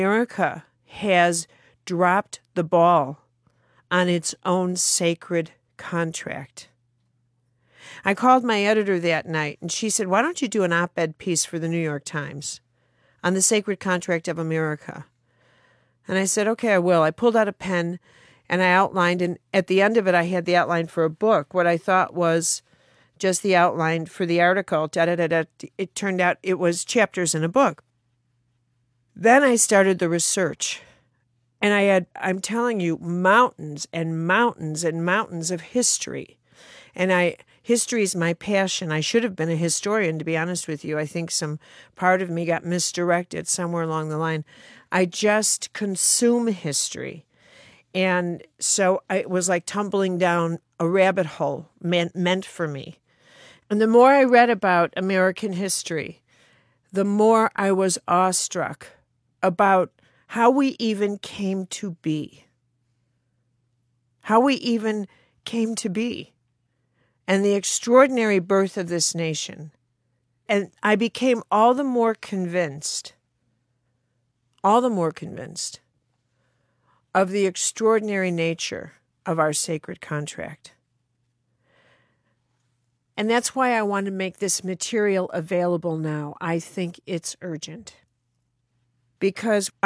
America has dropped the ball on its own sacred contract. I called my editor that night, and she said, "Why don't you do an op-ed piece for the New York Times on the sacred contract of America?" And I said, "Okay, I will." I pulled out a pen, and I outlined, and at the end of it, I had the outline for a book. What I thought was just the outline for the article. It turned out it was chapters in a book. Then I started the research, and I'm telling you, mountains and mountains and mountains of history. And history is my passion. I should have been a historian, to be honest with you. I think some part of me got misdirected somewhere along the line. I just consume history. And so it was like tumbling down a rabbit hole meant for me. And the more I read about American history, the more I was awestruck about how we even came to be. How we even came to be. And the extraordinary birth of this nation. And I became all the more convinced of the extraordinary nature of our sacred contract. And that's why I want to make this material available now. I think it's urgent. Because